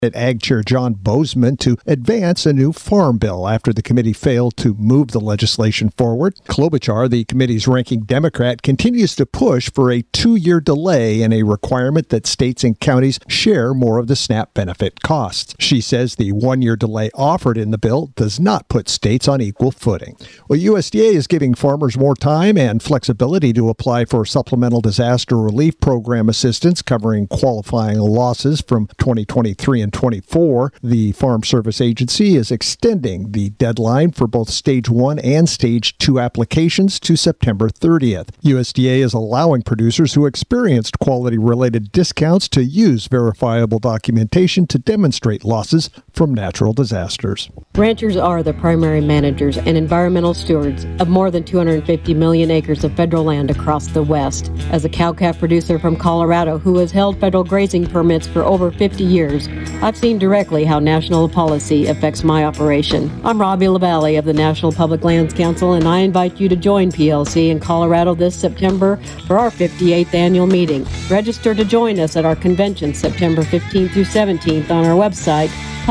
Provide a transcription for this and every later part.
Ag Chair John Bozeman to advance a new farm bill after the committee failed to move the legislation forward. Klobuchar, the committee's ranking Democrat, continues to push for a 2-year delay and a requirement that states and counties share more of the SNAP benefit costs. She says the 1-year delay offered in the bill does not put states on equal footing. Well, USDA is giving farmers more time and flexibility to apply for supplemental disaster relief program assistance covering qualifying losses from 2023 and 24. The Farm Service Agency is extending the deadline for both Stage 1 and Stage 2 applications to September 30th. USDA is allowing producers who experienced quality-related discounts to use verifiable documentation to demonstrate losses from natural disasters. Ranchers are the primary managers and environmental stewards of more than 250 million acres of federal land across the West. As a cow-calf producer from Colorado who has held federal grazing permits for over 50 years, I've seen directly how national policy affects my operation. I'm Robbie LaValle of the National Public Lands Council, and I invite you to join PLC in Colorado this September for our 58th annual meeting. Register to join us at our convention September 15th through 17th on our website,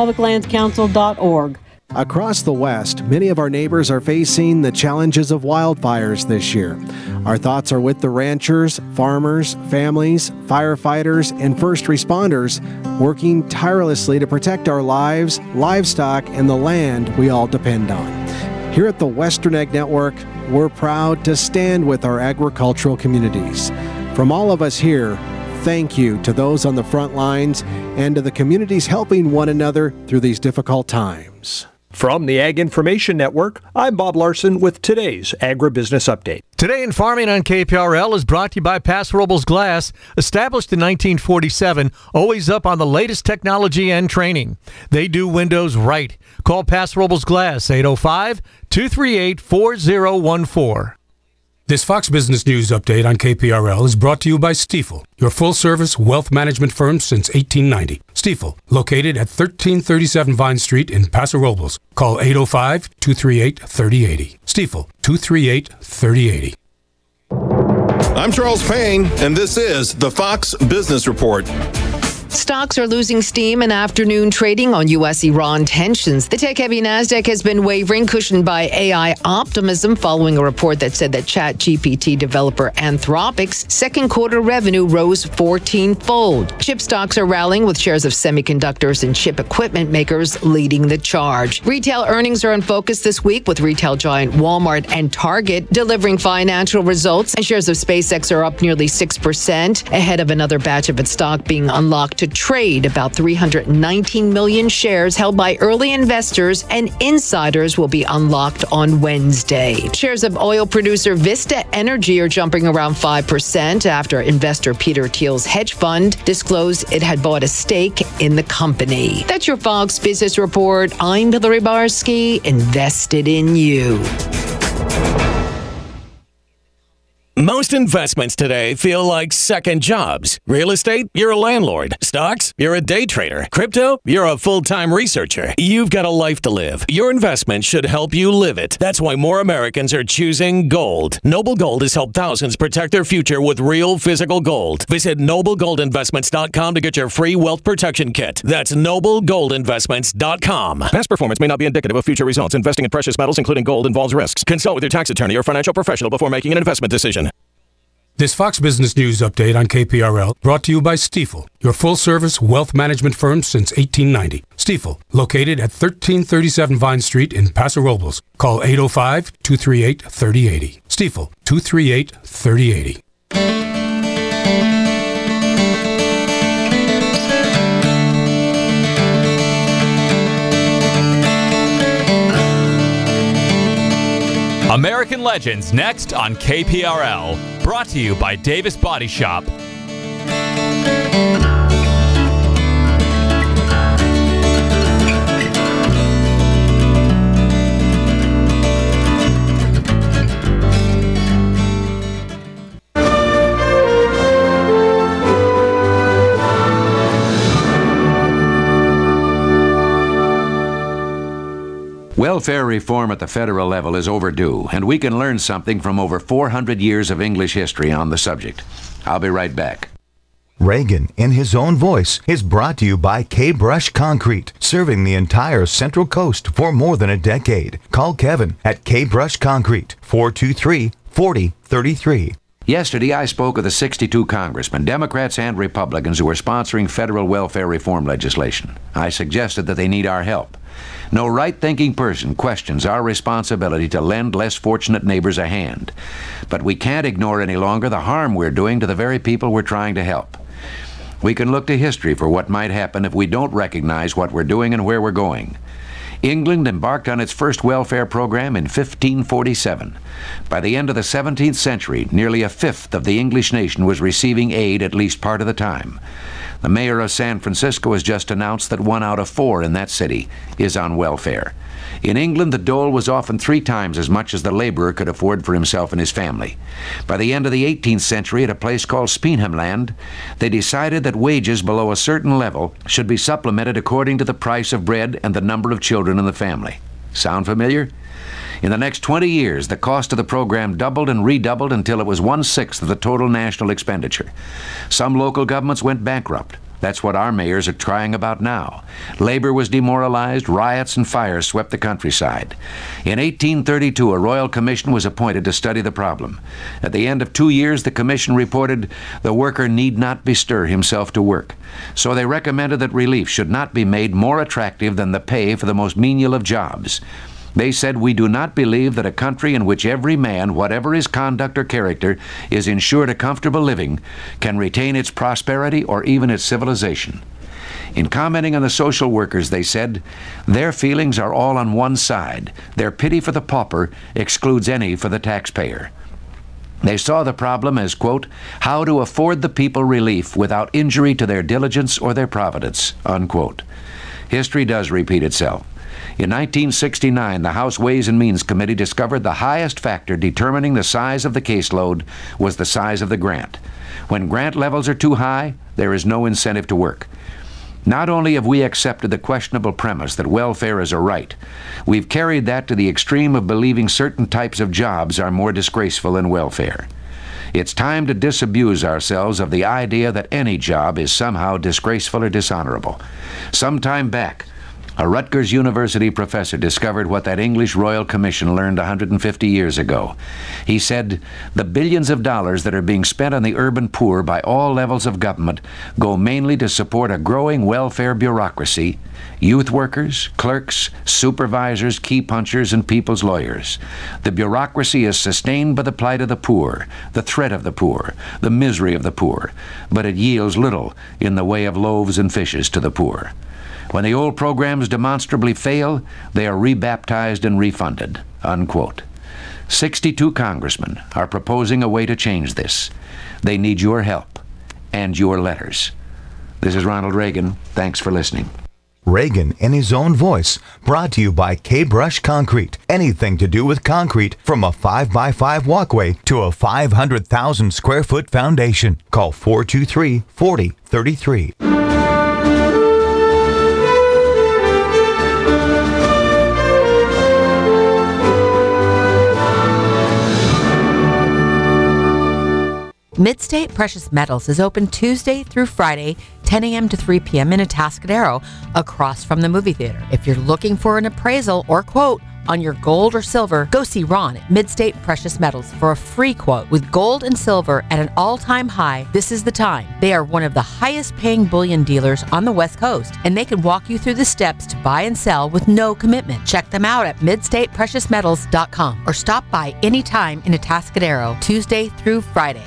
publiclandscouncil.org. Across the West, many of our neighbors are facing the challenges of wildfires this year. Our thoughts are with the ranchers, farmers, families, firefighters, and first responders working tirelessly to protect our lives, livestock, and the land we all depend on. Here at the Western Ag Network, we're proud to stand with our agricultural communities. From all of us here, thank you to those on the front lines and to the communities helping one another through these difficult times. From the Ag Information Network, I'm Bob Larson with today's Agribusiness Update. Today in Farming on KPRL is brought to you by Paso Robles Glass, established in 1947, always up on the latest technology and training. They do windows right. Call Paso Robles Glass, 805-238-4014. This Fox Business News update on KPRL is brought to you by Stifel, your full-service wealth management firm since 1890. Stifel, located at 1337 Vine Street in Paso Robles. Call 805-238-3080. Stifel, 238-3080. I'm Charles Payne, and this is the Fox Business Report. Stocks are losing steam in afternoon trading on U.S.-Iran tensions. The tech-heavy Nasdaq has been wavering, cushioned by AI optimism following a report that said that ChatGPT developer Anthropic's second quarter revenue rose 14-fold. Chip stocks are rallying, with shares of semiconductors and chip equipment makers leading the charge. Retail earnings are in focus this week, with retail giant Walmart and Target delivering financial results, and shares of SpaceX are up nearly 6% ahead of another batch of its stock being unlocked to trade. About 319 million shares held by early investors and insiders will be unlocked on Wednesday. Shares of oil producer Vista Energy are jumping around 5% after investor Peter Thiel's hedge fund disclosed it had bought a stake in the company. That's your Fox Business Report. I'm Hillary Barsky, invested in you. Most investments today feel like second jobs. Real estate, you're a landlord. Stocks, you're a day trader. Crypto, you're a full-time researcher. You've got a life to live. Your investment should help you live it. That's why more Americans are choosing gold. Noble Gold has helped thousands protect their future with real physical gold. Visit NobleGoldInvestments.com to get your free wealth protection kit. That's NobleGoldInvestments.com. Past performance may not be indicative of future results. Investing in precious metals, including gold, involves risks. Consult with your tax attorney or financial professional before making an investment decision. This Fox Business News update on KPRL brought to you by Stifel, your full-service wealth management firm since 1890. Stifel, located at 1337 Vine Street in Paso Robles. Call 805-238-3080. Stifel, 238-3080. American Legends next on KPRL. Brought to you by Davis Body Shop. Welfare reform at the federal level is overdue, and we can learn something from over 400 years of English history on the subject. I'll be right back. Reagan, in his own voice, is brought to you by K-Brush Concrete, serving the entire Central Coast for more than a decade. Call Kevin at K-Brush Concrete, 423-4033. Yesterday, I spoke with the 62 congressmen, Democrats and Republicans, who are sponsoring federal welfare reform legislation. I suggested that they need our help. No right-thinking person questions our responsibility to lend less fortunate neighbors a hand. But we can't ignore any longer the harm we're doing to the very people we're trying to help. We can look to history for what might happen if we don't recognize what we're doing and where we're going. England embarked on its first welfare program in 1547. By the end of the 17th century, nearly a fifth of the English nation was receiving aid at least part of the time. The mayor of San Francisco has just announced that 1 out of 4 in that city is on welfare. In England, the dole was often 3 times as much as the laborer could afford for himself and his family. By the end of the 18th century, at a place called Speenhamland, they decided that wages below a certain level should be supplemented according to the price of bread and the number of children in the family. Sound familiar? In the next 20 years, the cost of the program doubled and redoubled until it was 1/6 of the total national expenditure. Some local governments went bankrupt. That's what our mayors are trying about now. Labor was demoralized, riots and fires swept the countryside. In 1832, a royal commission was appointed to study the problem. At the end of 2 years, the commission reported the worker need not bestir himself to work. So they recommended that relief should not be made more attractive than the pay for the most menial of jobs. They said, "We do not believe that a country in which every man, whatever his conduct or character, is ensured a comfortable living, can retain its prosperity or even its civilization." In commenting on the social workers, they said, "Their feelings are all on one side. Their pity for the pauper excludes any for the taxpayer." They saw the problem as, quote, "how to afford the people relief without injury to their diligence or their providence," unquote. History does repeat itself. In 1969, the House Ways and Means Committee discovered the highest factor determining the size of the caseload was the size of the grant. When grant levels are too high, there is no incentive to work. Not only have we accepted the questionable premise that welfare is a right, we've carried that to the extreme of believing certain types of jobs are more disgraceful than welfare. It's time to disabuse ourselves of the idea that any job is somehow disgraceful or dishonorable. Some time back, a Rutgers University professor discovered what that English Royal Commission learned 150 years ago. He said, "The billions of dollars that are being spent on the urban poor by all levels of government go mainly to support a growing welfare bureaucracy, youth workers, clerks, supervisors, key punchers, and people's lawyers. The bureaucracy is sustained by the plight of the poor, the threat of the poor, the misery of the poor, but it yields little in the way of loaves and fishes to the poor. When the old programs demonstrably fail, they are rebaptized and refunded," unquote. 62 congressmen are proposing a way to change this. They need your help and your letters. This is Ronald Reagan. Thanks for listening. Reagan, in his own voice, brought to you by K-Brush Concrete. Anything to do with concrete, from a 5x5 walkway to a 500,000 square foot foundation. Call 423-4033. Midstate Precious Metals is open Tuesday through Friday, 10 a.m. to 3 p.m. in Atascadero, across from the movie theater. If you're looking for an appraisal or quote on your gold or silver, go see Ron at Midstate Precious Metals for a free quote. With gold and silver at an all-time high, this is the time. They are one of the highest-paying bullion dealers on the West Coast, and they can walk you through the steps to buy and sell with no commitment. Check them out at midstatepreciousmetals.com or stop by anytime in Atascadero, Tuesday through Friday.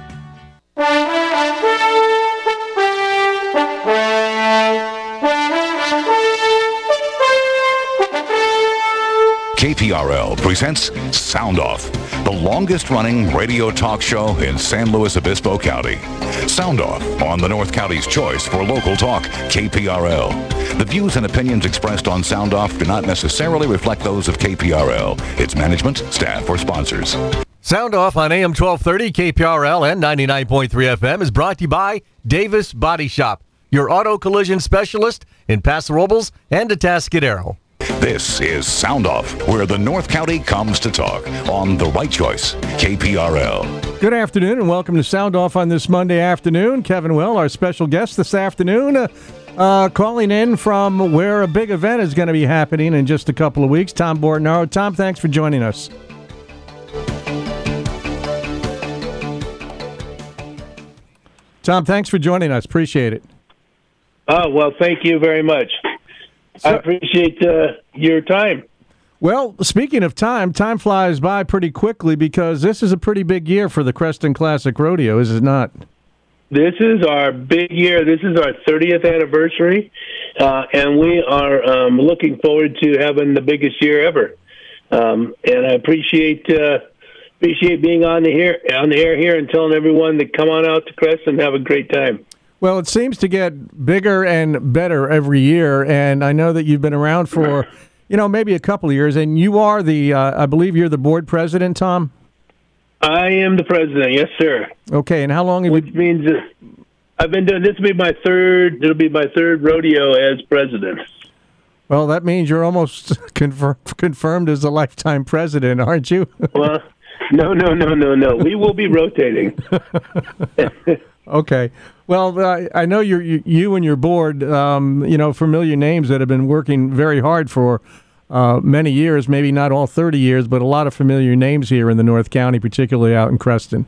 KPRL presents Sound Off, the longest-running radio talk show in San Luis Obispo County. Sound Off on the North County's choice for local talk, KPRL. The views and opinions expressed on Sound Off do not necessarily reflect those of KPRL, its management, staff, or sponsors. Sound Off on AM 1230, KPRL, and 99.3 FM is brought to you by Davis Body Shop, your auto collision specialist in Paso Robles and Atascadero. This is Sound Off, where the North County comes to talk on The Right Choice, KPRL. Good afternoon and welcome to Sound Off on this Monday afternoon. Kevin Will, our special guest this afternoon, calling in from where a big event is going to be happening in just a couple of weeks. Tom Bordenaro. Tom, thanks for joining us. Tom, thanks for joining us. Appreciate it. Oh, well, thank you very much. I appreciate your time. Well, speaking of time flies by pretty quickly because this is a pretty big year for the Creston Classic Rodeo, is it not? This is our big year. This is our 30th anniversary, and we are looking forward to having the biggest year ever. And I appreciate being on the air here and telling everyone to come on out to Creston and have a great time. Well, it seems to get bigger and better every year, and I know that you've been around for, maybe a couple of years, and you are I believe you're the board president, Tom? I am the president, yes, sir. Okay, and how long have Which means I've been doing, it'll be my third rodeo as president. Well, that means you're almost confirmed as a lifetime president, aren't you? Well, no. We will be rotating. Okay. Well, I know you and your board, familiar names that have been working very hard for many years, maybe not all 30 years, but a lot of familiar names here in the North County, particularly out in Creston.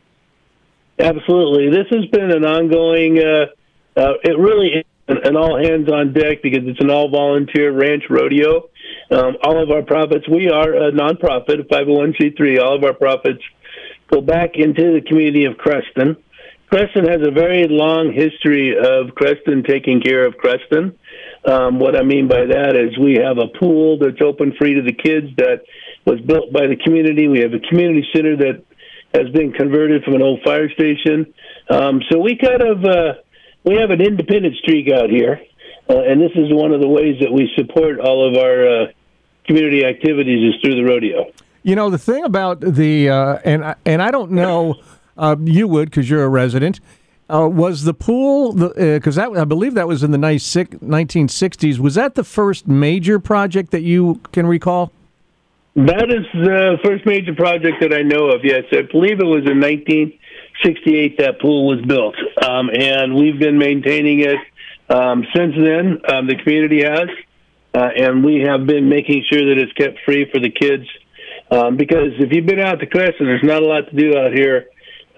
Absolutely. This has been an ongoing, it really is an all-hands-on deck because it's an all-volunteer ranch rodeo. All of our profits, we are a nonprofit, a 501c3. All of our profits go back into the community of Creston. Creston has a very long history of Creston taking care of Creston. What I mean by that is we have a pool that's open free to the kids that was built by the community. We have a community center that has been converted from an old fire station. So we we have an independent streak out here, and this is one of the ways that we support all of our community activities is through the rodeo. The thing about and I don't know. You would, because you're a resident. Was the pool, because I believe that was in the 1960s, was that the first major project that you can recall? That is the first major project that I know of, yes. I believe it was in 1968 that pool was built, and we've been maintaining it since then. The community has, and we have been making sure that it's kept free for the kids, because if you've been out to Creston, there's not a lot to do out here.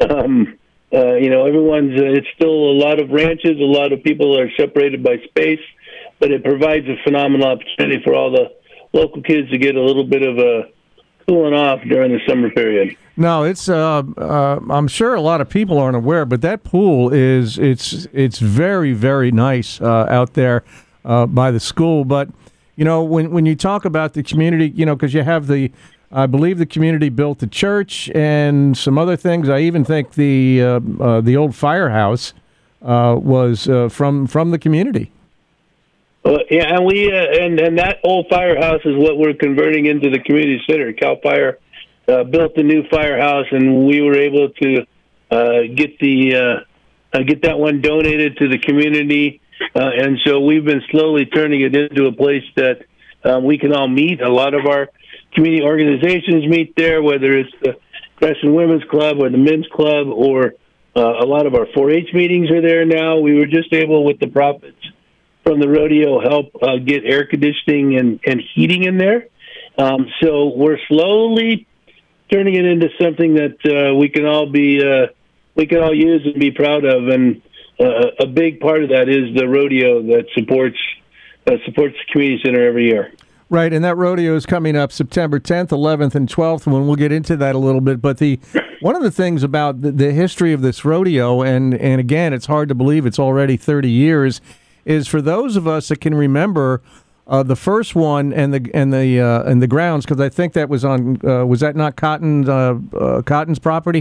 It's still a lot of ranches, a lot of people are separated by space, but it provides a phenomenal opportunity for all the local kids to get a little bit of a cooling off during the summer period. No, it's I'm sure a lot of people aren't aware, but that pool it's very, very nice out there by the school. But when you talk about the community, because you have I believe the community built the church and some other things. I even think the old firehouse was from the community. Yeah, and we and that old firehouse is what we're converting into the community center. Cal Fire built the new firehouse, and we were able to get that one donated to the community. And so we've been slowly turning it into a place that we can all meet. A lot of our community organizations meet there, whether it's the Creston Women's Club or the Men's Club, or a lot of our 4-H meetings are there now. We were just able, with the profits from the rodeo, help get air conditioning and heating in there. So we're slowly turning it into something that we can all use and be proud of. And a big part of that is the rodeo that supports the community center every year. Right, and that rodeo is coming up September 10th, 11th, and 12th, and we'll get into that a little bit. But one of the things about the history of this rodeo, and again, it's hard to believe it's already 30 years, is for those of us that can remember the first one and the grounds, because I think that was on was that not Cotton's property?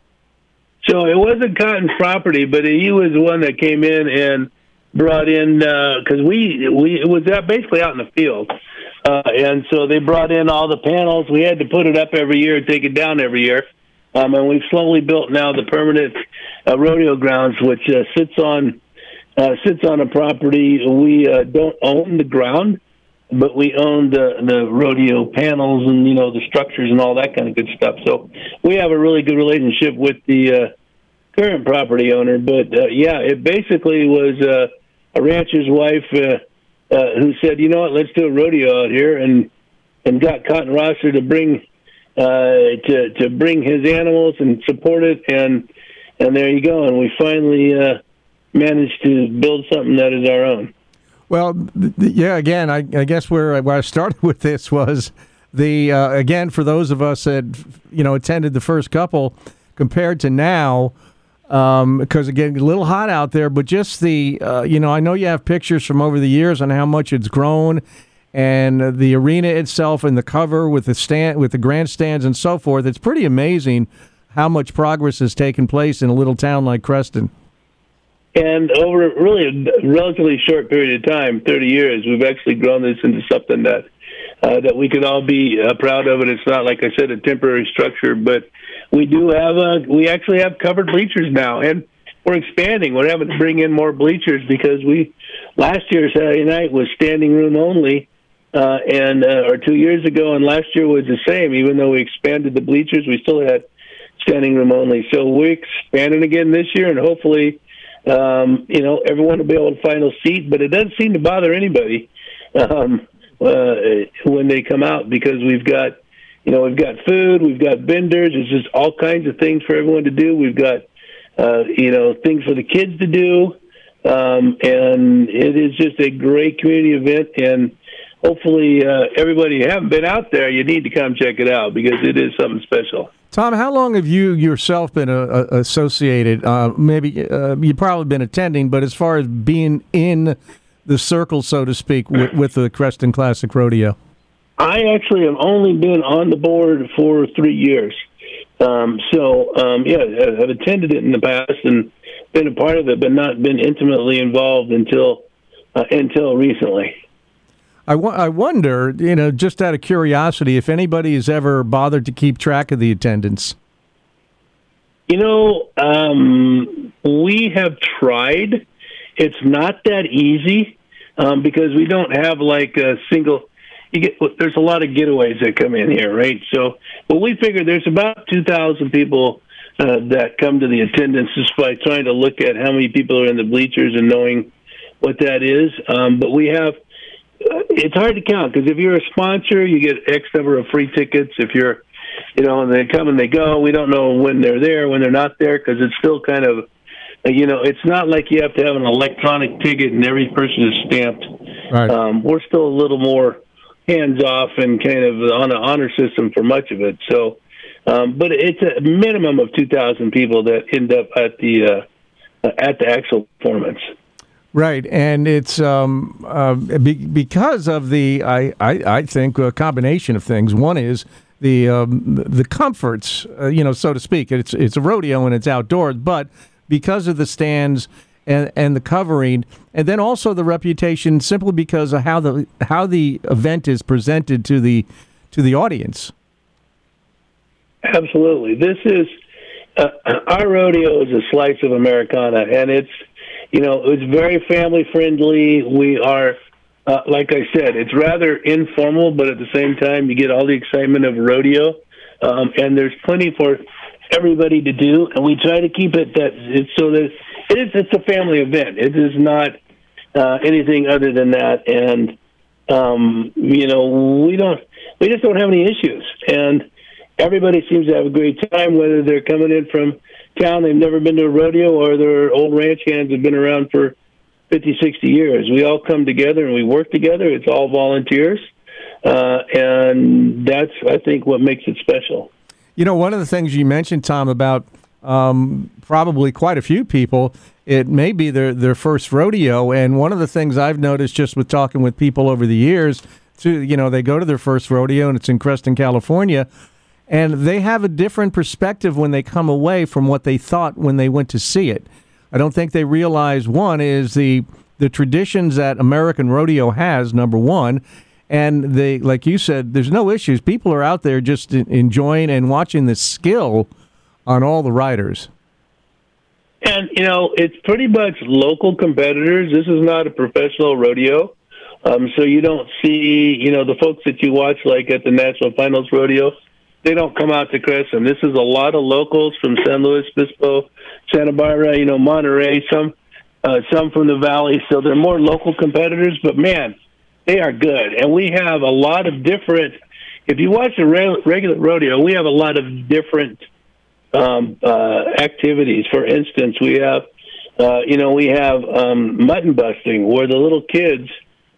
So it wasn't Cotton's property, but he was the one that came in and brought in, because it was basically out in the field. And so they brought in all the panels. We had to put it up every year and take it down every year. And we've slowly built now the permanent rodeo grounds, which sits on a property. We don't own the ground, but we owned the rodeo panels and the structures and all that kind of good stuff. So we have a really good relationship with the current property owner. But it basically was a rancher's wife who said, "You know what? Let's do a rodeo out here," and got Cotton Rosser to bring to bring his animals and support it, and there you go. And we finally managed to build something that is our own. Well, again, I guess where I started with this was again, for those of us that attended the first couple, compared to now, because again, a little hot out there, but just I know you have pictures from over the years on how much it's grown, and the arena itself and the cover with the grandstands and so forth. It's pretty amazing how much progress has taken place in a little town like Creston. And over really a relatively short period of time, 30 years, we've actually grown this into something that we could all be proud of. And it's not, like I said, a temporary structure, but we actually have covered bleachers now, and we're expanding. We're having to bring in more bleachers because last year Saturday night was standing room only, or 2 years ago, and last year was the same. Even though we expanded the bleachers, we still had standing room only. So we're expanding again this year, and hopefully, everyone will be able to find a seat. But it doesn't seem to bother anybody when they come out, because we've got food, we've got vendors. There's just all kinds of things for everyone to do. We've got things for the kids to do, and it is just a great community event. And hopefully, everybody who haven't been out there, you need to come check it out because it is something special. Tom, how long have you yourself been associated? Maybe you've probably been attending, but as far as being in the circle, so to speak, with the Creston Classic Rodeo? I actually have only been on the board for 3 years. I've attended it in the past and been a part of it, but not been intimately involved until recently. I wonder, just out of curiosity, if anybody has ever bothered to keep track of the attendance. We have tried. It's not that easy because we don't have like a single. There's a lot of getaways that come in here, right? So, we figure there's about 2,000 people that come to the attendance just by trying to look at how many people are in the bleachers and knowing what that is. But we have. It's hard to count because if you're a sponsor, you get X number of free tickets. If you're, and they come and they go, we don't know when they're there, when they're not there, because it's still kind of, it's not like you have to have an electronic ticket and every person is stamped. Right. We're still a little more hands off and kind of on an honor system for much of it. So, but it's a minimum of 2,000 people that end up at the actual performance. Right, and it's because of the I think a combination of things. One is the comforts, so to speak. It's a rodeo and it's outdoors, but because of the stands and the covering, and then also the reputation, simply because of how the event is presented to the audience. Absolutely, this is our rodeo is a slice of Americana, and it's. It's very family friendly. We are, like I said, it's rather informal, but at the same time, you get all the excitement of rodeo, and there's plenty for everybody to do. And we try to keep it it's a family event. It is not anything other than that. And we just don't have any issues. And everybody seems to have a great time, whether they're coming in from town, they've never been to a rodeo, or their old ranch hands have been around for 50, 60 years. We all come together and we work together. It's all volunteers. And that's, I think, what makes it special. One of the things you mentioned, Tom, about probably quite a few people, it may be their first rodeo. And one of the things I've noticed just with talking with people over the years, too, they go to their first rodeo and it's in Creston, California, and they have a different perspective when they come away from what they thought when they went to see it. I don't think they realize, one, is the traditions that American rodeo has, number one, and they, like you said, there's no issues. People are out there just enjoying and watching the skill on all the riders. And, it's pretty much local competitors. This is not a professional rodeo. So you don't see, the folks that you watch, like at the National Finals Rodeo, they don't come out to Crescent. This is a lot of locals from San Luis Obispo, Santa Barbara, Monterey, some from the Valley. So they're more local competitors, but man, they are good. And we have a lot of different, if you watch the regular rodeo, we have a lot of different activities. For instance, we have, mutton busting, where the little kids,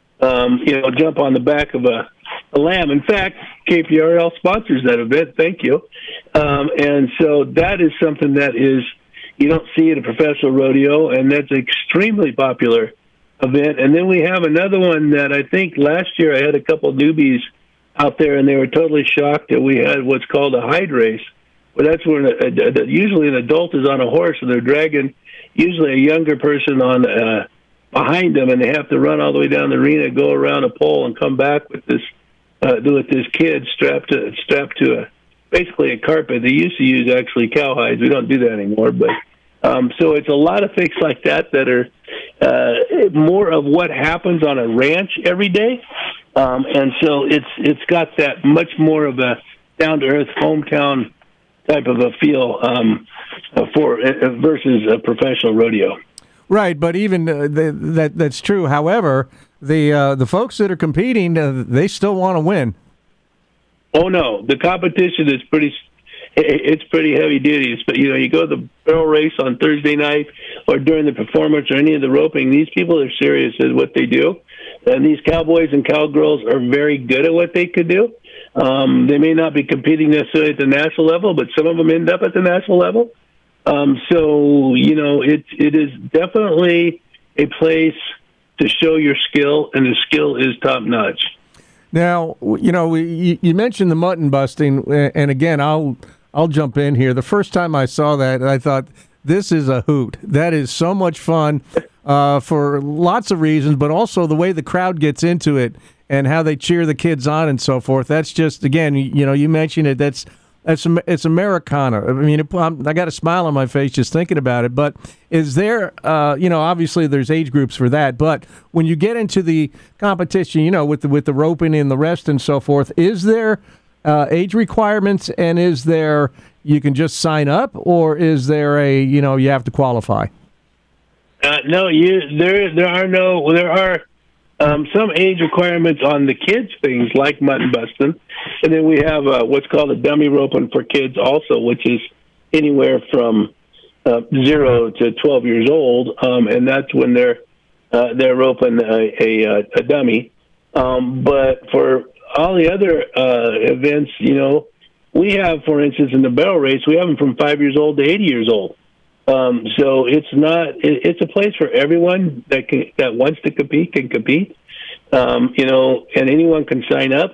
jump on the back of a lamb. In fact, KPRL sponsors that event. Thank you. And so that is something that you don't see at a professional rodeo, and that's an extremely popular event. And then we have another one that I think last year I had a couple newbies out there, and they were totally shocked that we had what's called a hide race. Well, that's where usually an adult is on a horse, and they're dragging usually a younger person on behind them, and they have to run all the way down the arena, go around a pole, and come back with this kid strapped to basically a carpet. They used to use actually cowhides. We don't do that anymore, but so it's a lot of things like that are more of what happens on a ranch every day, and so it's got that much more of a down to earth hometown type of a feel versus a professional rodeo. Right, but even that's true. However, the folks that are competing, they still want to win. Oh no, the competition is pretty heavy duty. But you go to the barrel race on Thursday night, or during the performance, or any of the roping. These people are serious at what they do, and these cowboys and cowgirls are very good at what they could do. They may not be competing necessarily at the national level, but some of them end up at the national level. So it is definitely a place to show your skill, and the skill is top notch. Now, you mentioned the mutton busting, and again, I'll jump in here. The first time I saw that, I thought, this is a hoot. That is so much fun for lots of reasons, but also the way the crowd gets into it and how they cheer the kids on and so forth. That's just, again, you mentioned it. It's Americana. I mean, I got a smile on my face just thinking about it. But is there, obviously there's age groups for that. But when you get into the competition, with the roping and the rest and so forth, is there age requirements, and is there you can just sign up, or is there you have to qualify? No, there are some age requirements on the kids' things like mutton busting, and then we have what's called a dummy roping for kids also, which is anywhere from 0 to 12 years old, and that's when they're roping a dummy. But for all the other events, we have, for instance, in the barrel race, we have them from 5 years old to 80 years old. So it's a place for everyone that wants to compete can compete, and anyone can sign up.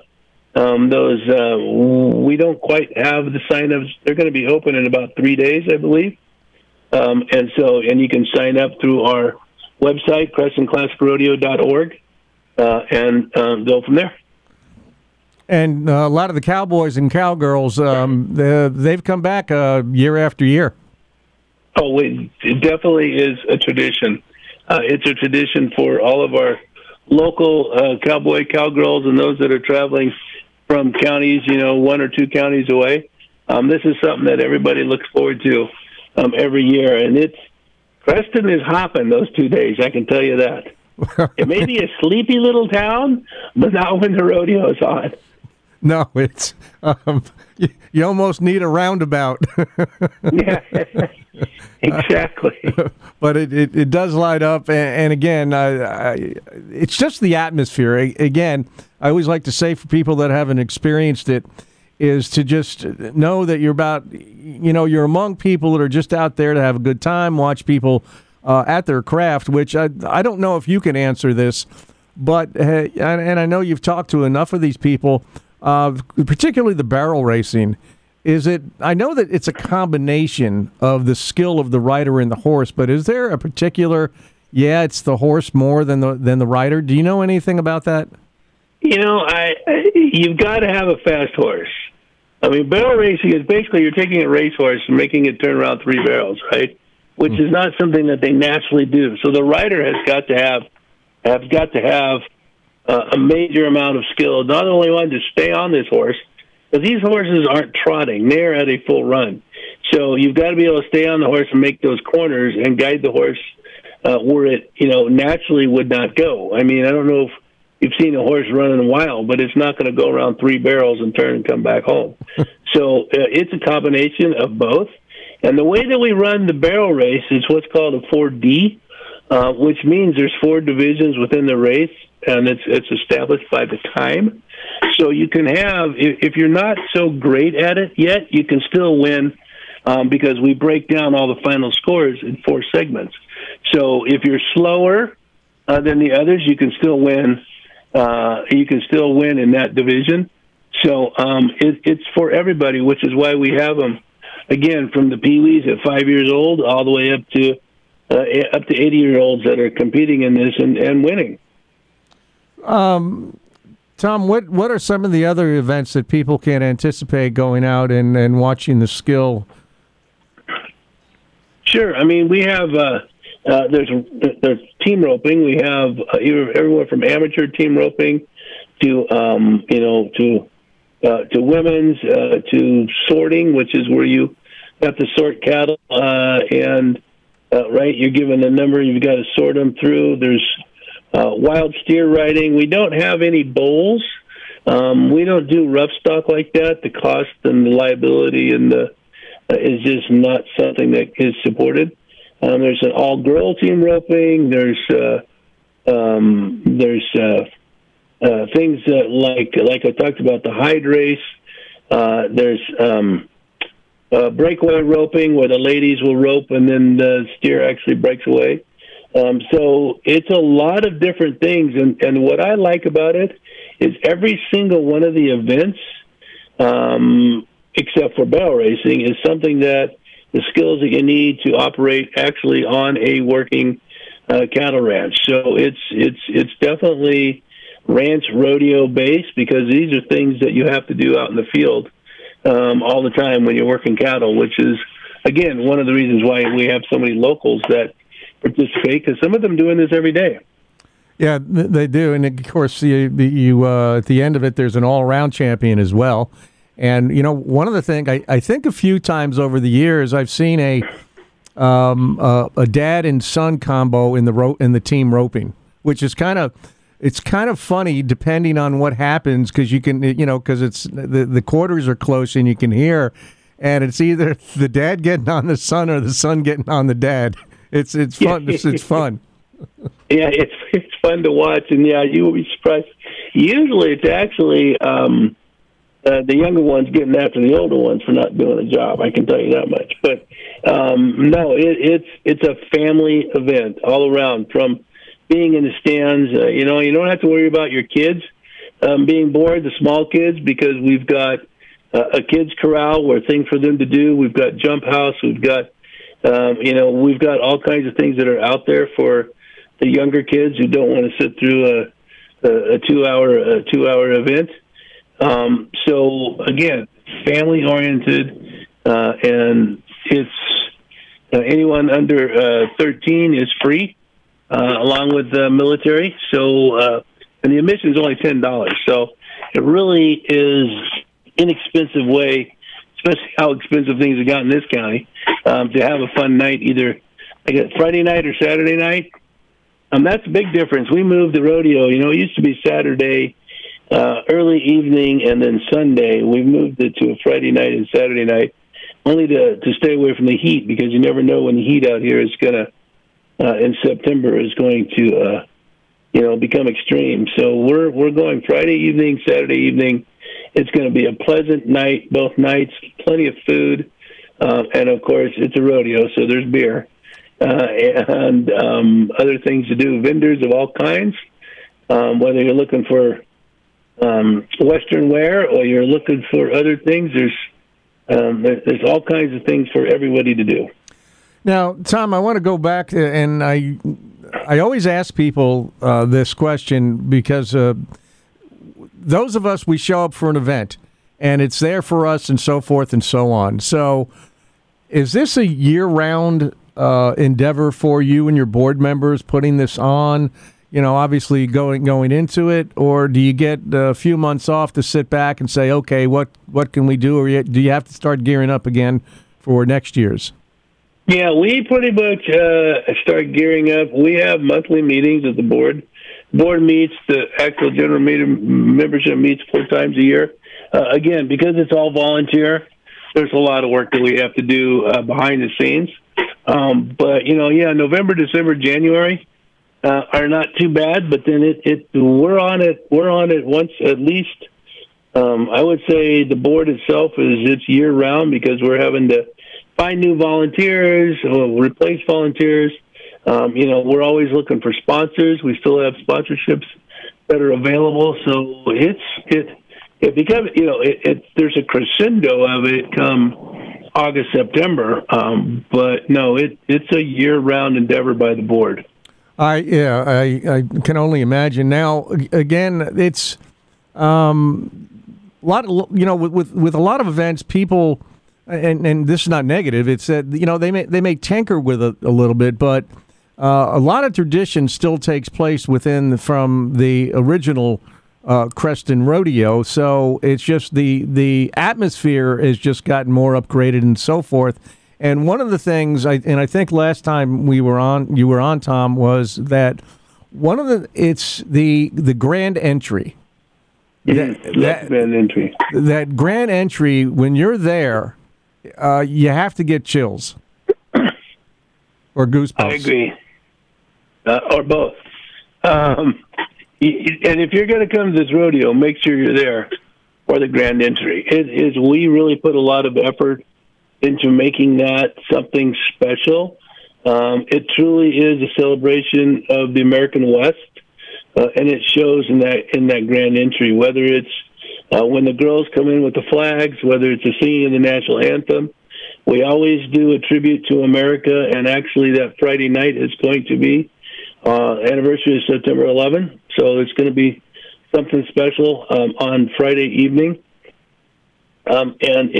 We don't quite have the sign-ups. They're going to be open in about 3 days, I believe. And you can sign up through our website, CrescentClassicRodeo.org, and go from there. And a lot of the cowboys and cowgirls, they've come back year after year. Oh, it definitely is a tradition. It's a tradition for all of our local cowboy, cowgirls, and those that are traveling from counties, 1 or 2 counties away. This is something that everybody looks forward to every year. And Creston is hopping those 2 days, I can tell you that. It may be a sleepy little town, but not when the rodeo is on. No, it's you almost need a roundabout. Yeah, exactly. But it does light up, and again, it's just the atmosphere. Again, I always like to say for people that haven't experienced it, is to just know that you're among people that are just out there to have a good time, watch people at their craft, which I don't know if you can answer this, but and I know you've talked to enough of these people, particularly the barrel racing. I know that it's a combination of the skill of the rider and the horse, but is there a particular, it's the horse more than the rider? Do you know anything about that? You've got to have a fast horse. I mean, barrel racing is basically you're taking a racehorse and making it turn around 3 barrels, right? Which is not something that they naturally do. So the rider has got to have a major amount of skill, not only one to stay on this horse, but these horses aren't trotting. They're at a full run. So you've got to be able to stay on the horse and make those corners and guide the horse where it, naturally would not go. I mean, I don't know if you've seen a horse run in a while, but it's not going to go around 3 barrels and turn and come back home. So it's a combination of both. And the way that we run the barrel race is what's called a 4D, which means there's 4 divisions within the race, and it's established by the time. So you can have, if you're not so great at it yet, you can still win because we break down all the final scores in 4 segments. So if you're slower than the others, you can still win. You can still win in that division. So it's for everybody, which is why we have them, again, from the peewees at 5 years old all the way up to 80-year-olds that are competing in this and winning. Tom, what are some of the other events that people can anticipate going out and watching the skill? Sure. I mean, we have there's team roping. We have everyone from amateur team roping to women's to sorting, which is where you have to sort cattle and you're given a number, you've got to sort them through. There's wild steer riding. We don't have any bulls. We don't do rough stock like that. The cost and the liability and is just not something that is supported. There's an all-girl team roping. There's things like I talked about, the hide race. There's breakaway roping where the ladies will rope and then the steer actually breaks away. So it's a lot of different things. And what I like about it is every single one of the events, except for barrel racing, is something that the skills that you need to operate actually on a working cattle ranch. So it's definitely ranch rodeo based because these are things that you have to do out in the field all the time when you're working cattle, which is, again, one of the reasons why we have so many locals that participate, because some of them doing this every day. Yeah, they do. And, of course, you at the end of it, there's an all-around champion as well. And, one of the things, I think a few times over the years, I've seen a dad and son combo in the team roping, which is it's kind of funny depending on what happens because you can, because it's the quarters are close and you can hear, and it's either the dad getting on the son or the son getting on the dad. It's fun. It's fun. Yeah, it's fun to watch, and you will be surprised. Usually, it's actually the younger ones getting after the older ones for not doing a job. I can tell you that much. But no, it's a family event all around. From being in the stands, you don't have to worry about your kids being bored, the small kids, because we've got a kids corral where things for them to do. We've got jump house. We've got we've got all kinds of things that are out there for the younger kids who don't want to sit through a 2-hour event. So again, family oriented, and it's anyone under 13 is free, along with the military. So, and the admission is only $10. So it really is inexpensive way, especially how expensive things have gotten in this county, to have a fun night, either like a Friday night or Saturday night. That's a big difference. We moved the rodeo. It used to be Saturday, early evening, and then Sunday. We moved it to a Friday night and Saturday night, only to stay away from the heat, because you never know when the heat out here is going to, in September, is going to, become extreme. So we're going Friday evening, Saturday evening. It's going to be a pleasant night, both nights, plenty of food, and of course it's a rodeo, so there's beer. And other things to do, vendors of all kinds, whether you're looking for Western wear or you're looking for other things, there's all kinds of things for everybody to do. Now, Tom, I want to go back, and I always ask people this question because those of us, we show up for an event, and it's there for us and so forth and so on. So is this a year-round endeavor for you and your board members putting this on? obviously going into it, or do you get a few months off to sit back and say, okay, what can we do, or do you have to start gearing up again for next year's? Yeah, we pretty much start gearing up. We have monthly meetings at the board. The board meets, the actual general membership meets 4 times a year. Again, because it's all volunteer, there's a lot of work that we have to do behind the scenes. But November, December, January are not too bad. But then we're on it once at least. I would say the board itself it's year round because we're having to find new volunteers, replace volunteers. We're always looking for sponsors. We still have sponsorships that are available. So it becomes, there's a crescendo of it come August, September. But no, it's a year-round endeavor by the board. I can only imagine. Now, again, it's a lot. With a lot of events, people, and this is not negative. It's that they may tinker with it a little bit, but a lot of tradition still takes place from the original Creston Rodeo. So it's just the atmosphere has just gotten more upgraded and so forth. And one of the things, I think last time you were on, Tom, was that it's the grand entry. Grand entry. That grand entry, when you're there, you have to get chills or goosebumps. I agree, or both. And if you're going to come to this rodeo, make sure you're there for the grand entry. We really put a lot of effort into making that something special. It truly is a celebration of the American West, and it shows in that grand entry, whether it's when the girls come in with the flags, whether it's a singing of the national anthem. We always do a tribute to America, and actually that Friday night is going to be anniversary of September 11th, so it's going to be something special on Friday evening. And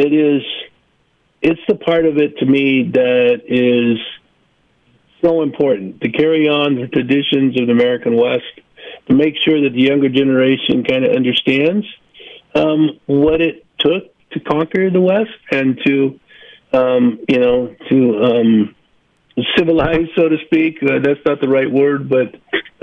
it's the part of it to me that is so important, to carry on the traditions of the American West, to make sure that the younger generation kind of understands what it took to conquer the West and to civilize, so to speak. That's not the right word, but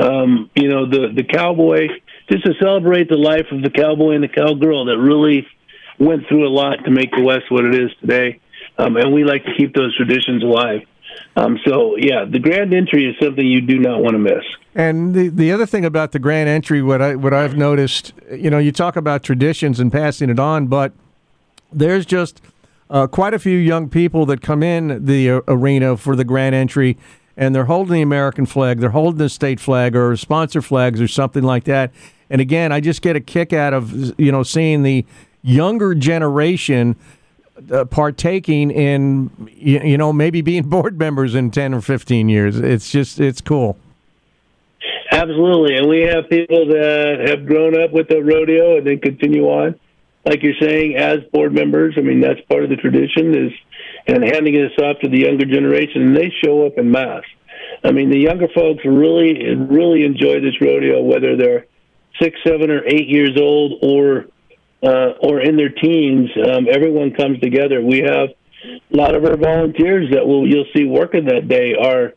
the cowboy, just to celebrate the life of the cowboy and the cowgirl that really went through a lot to make the West what it is today. And we like to keep those traditions alive. The grand entry is something you do not want to miss. And the other thing about the grand entry, what I've noticed, you talk about traditions and passing it on, but there's just quite a few young people that come in the arena for the grand entry, and they're holding the American flag, they're holding the state flag or sponsor flags or something like that. And again, I just get a kick out of seeing the younger generation partaking in maybe being board members in 10 or 15 years. It's cool. Absolutely. And we have people that have grown up with the rodeo and then continue on, like you're saying, as board members. I mean, that's part of the tradition and handing this off to the younger generation, and they show up en masse. I mean, the younger folks really, really enjoy this rodeo, whether they're 6, 7, or 8 years old or in their teens. Everyone comes together. We have a lot of our volunteers that you'll see working that day are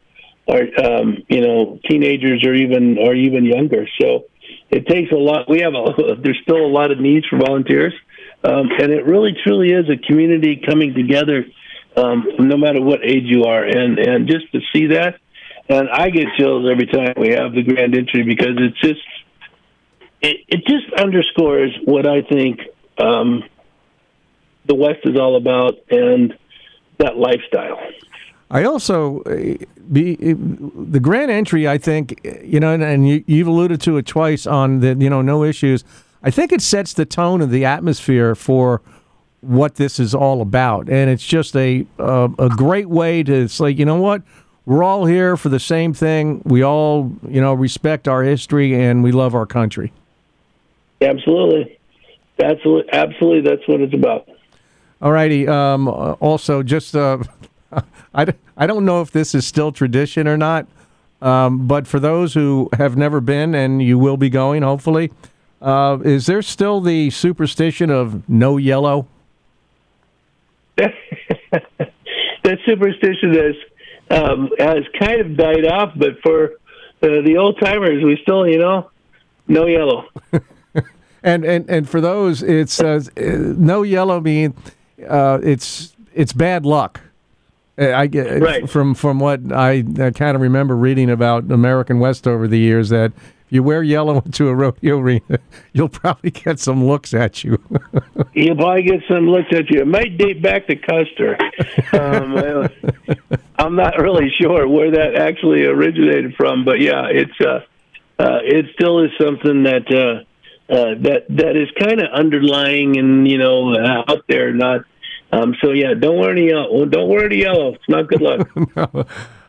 teenagers or even younger. So it takes a lot. There's still a lot of needs for volunteers, and it really truly is a community coming together, no matter what age you are, and just to see that, and I get chills every time we have the grand entry because it's just. It just underscores what I think the West is all about and that lifestyle. I also, the grand entry, I think, and you've alluded to it twice on the, no issues. I think it sets the tone of the atmosphere for what this is all about. And it's just a great way to say, you know what? We're all here for the same thing. We all, respect our history and we love our country. Absolutely. That's what it's about. All righty. Also, just I don't know if this is still tradition or not, But for those who have never been, and you will be going, hopefully, is there still the superstition of no yellow? That superstition has kind of died off, but for the old timers, we still, no yellow. and for those, it's no yellow means it's bad luck. I get right. from what I kind of remember reading about American West over the years, that if you wear yellow into a rodeo arena, you'll probably get some looks at you. You'll probably get some looks at you. It might date back to Custer. I'm not really sure where that actually originated from, but yeah, it still is something that is kind of underlying and out there, not. So yeah, don't wear any yellow. Don't wear any yellow. It's not good luck. No.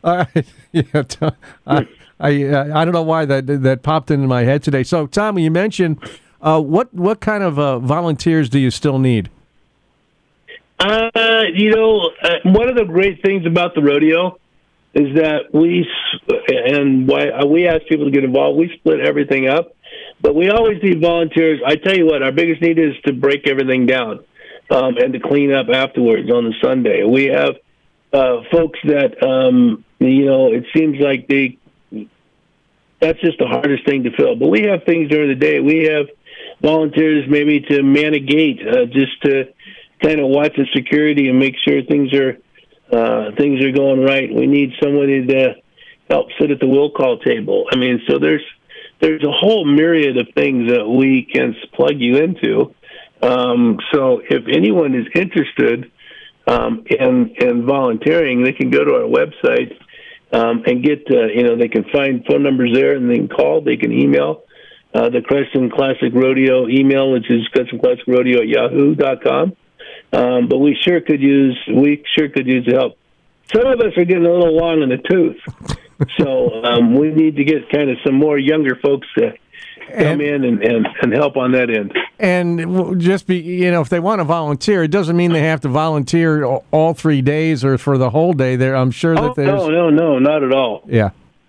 I don't know why that popped into my head today. So Tom, you mentioned what kind of volunteers do you still need? One of the great things about the rodeo is that we ask people to get involved. We split everything up, but we always need volunteers. I tell you what, our biggest need is to break everything down. And to clean up afterwards on the Sunday. We have folks that, it seems like that's just the hardest thing to fill. But we have things during the day. We have volunteers maybe to man a gate, just to kind of watch the security and make sure things are going right. We need somebody to help sit at the will call table. I mean, so there's a whole myriad of things that we can plug you into. So if anyone is interested in volunteering, they can go to our website and get, they can find phone numbers there, and they can call. They can email the Creston Classic Rodeo email, which is CrestonClassicRodeo@yahoo.com. But we sure could use the help. Some of us are getting a little long in the tooth, so we need to get kind of some more younger folks to come in and help on that end. And just if they want to volunteer, it doesn't mean they have to volunteer all 3 days or for the whole day. There, I'm sure that there's no, not at all. Yeah,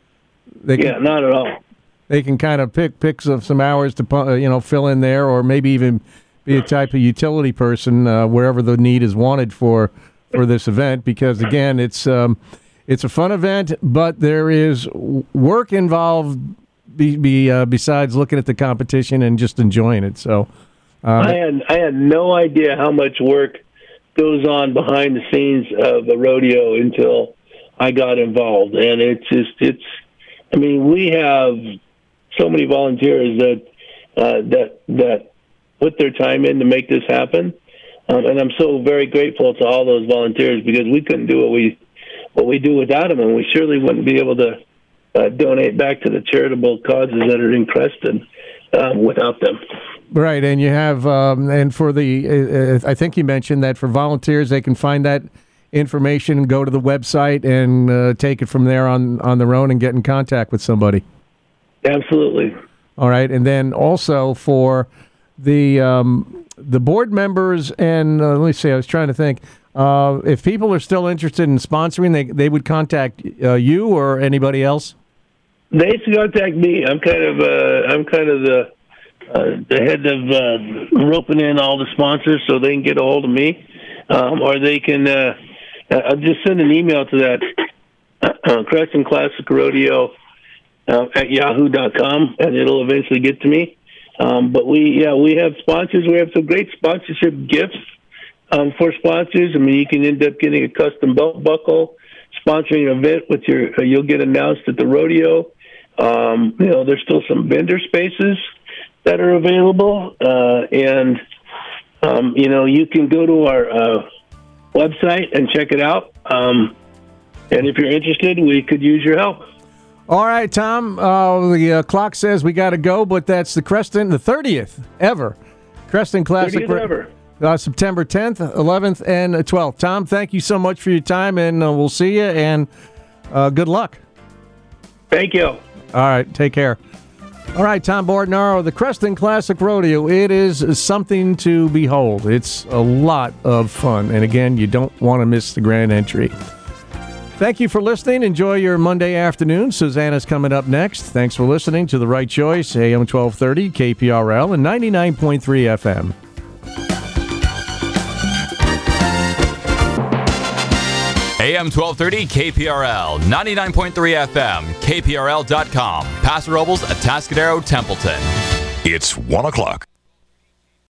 not at all. They can kind of pick some hours to fill in there, or maybe even be a type of utility person wherever the need is wanted for this event. Because again, it's a fun event, but there is work involved. Besides looking at the competition and just enjoying it. So I had no idea how much work goes on behind the scenes of the rodeo until I got involved, and we have so many volunteers that put their time in to make this happen, and I'm so very grateful to all those volunteers, because we couldn't do what we do without them, and we surely wouldn't be able to donate back to the charitable causes that are in Creston without them. Right, and you have, and for the, I think you mentioned that for volunteers, they can find that information and go to the website and take it from there on their own and get in contact with somebody. Absolutely. All right, and then also for the board members, and let me see, I was trying to think, if people are still interested in sponsoring, they would contact you or anybody else? They can contact me. I'm kind of the head of roping in all the sponsors, so they can get a hold of me, or they can just send an email to that Creston Classic Rodeo at yahoo.com, and it'll eventually get to me. But we have sponsors. We have some great sponsorship gifts for sponsors. I mean, you can end up getting a custom belt buckle, sponsoring an event with you'll get announced at the rodeo. There's still some vendor spaces that are available, and you can go to our website and check it out. And if you're interested, we could use your help. All right, Tom. The clock says we got to go, but that's the 30th ever Creston Classic. 30th ever. September 10th, 11th, and 12th. Tom, thank you so much for your time, and we'll see you, and good luck. Thank you. All right, take care. All right, Tom Bordenaro, the Creston Classic Rodeo. It is something to behold. It's a lot of fun, and again, you don't want to miss the grand entry. Thank you for listening. Enjoy your Monday afternoon. Susanna's coming up next. Thanks for listening to The Right Choice, AM 1230, KPRL, and 99.3 FM. AM 1230 KPRL, 99.3 FM, KPRL.com. Paso Robles, Atascadero, Templeton. It's 1 o'clock.